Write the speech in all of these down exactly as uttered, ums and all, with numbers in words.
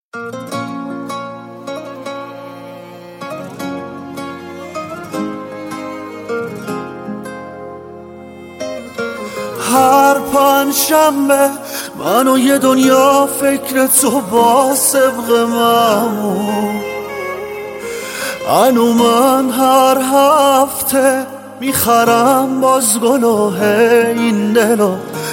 هر پنجشنبه من و یه دنیا فکر تو با سبق معمول. انو من هر هفته میخرم باز گلوه این دلو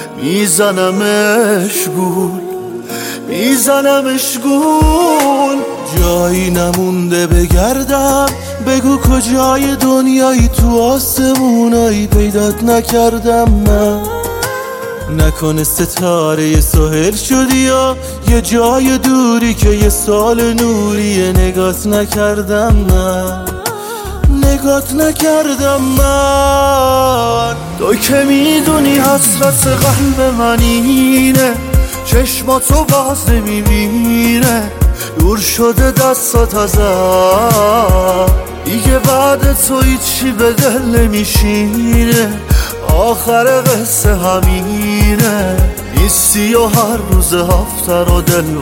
میزنمش گول میزنمش گول. جایی نمونده بگردم، بگو کجای دنیایی تو آسمونایی پیدات نکردم من. نکنه ستاره سهل شدی یا یه جای دوری که یه سال نوریه نگات نکردم من نگات نکردم من. تو که میدونی حسرت قلب من اینه، چشماتو باز نمیبینه، دور شده دستات ازم دیگه بعد تو هیچی به دل نمیشینه. آخر قصه همینه، نیستی و هر روز هفته رو دل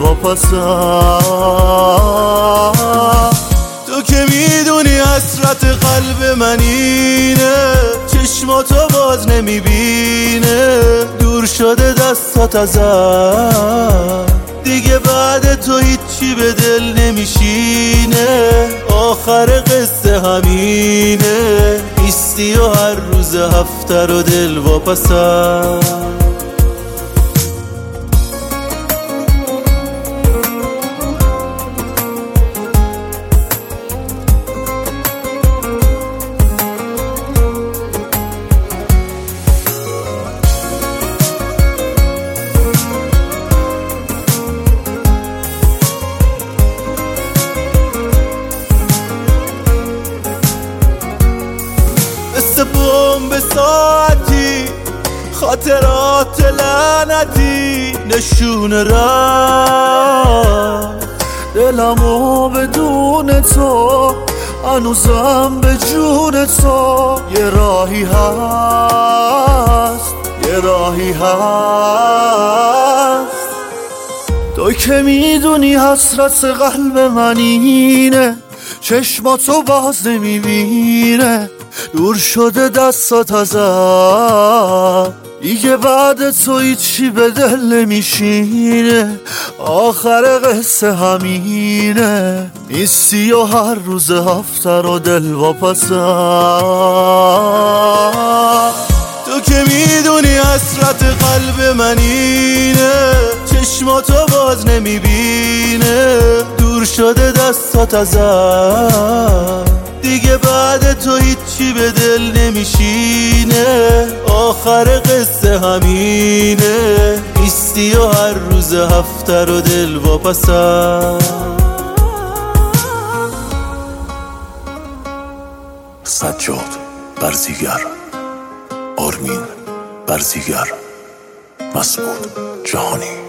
واپسم. تو که میدونی حسرت قلب من اینه، چشماتو باز نمیبینه، دور شده دستات ازم دیگه بعد تو هیچی به دل نمیشینه. آخر قصه همینه، نیستی و هر روز هفته رو دل واپسم. به ساعتی خاطرات لعنتی نشونه را دلمو بدون تو هنوزم به جون تو یه راهی هست یه راهی هست. تو که میدونی حسرت قلب من اینه، چشماتو باز نمیبینه، دور شده دستات ازم دیگه بعد تو هیچی به دل نمیشینه. آخر قصه همینه، نیستی و هر روز هفته رو دل واپسم. تو که میدونی حسرت قلب من اینه، چشماتو باز نمیبینه، دور شده دستات ازم دیگه بعد تو هیچی به دل نمیشینه. آخر قصه همینه، نیستی و هر روز هفته رو دل واپسم. سجاد برزیگر، آرمین برزیگر، مسعود جهانی.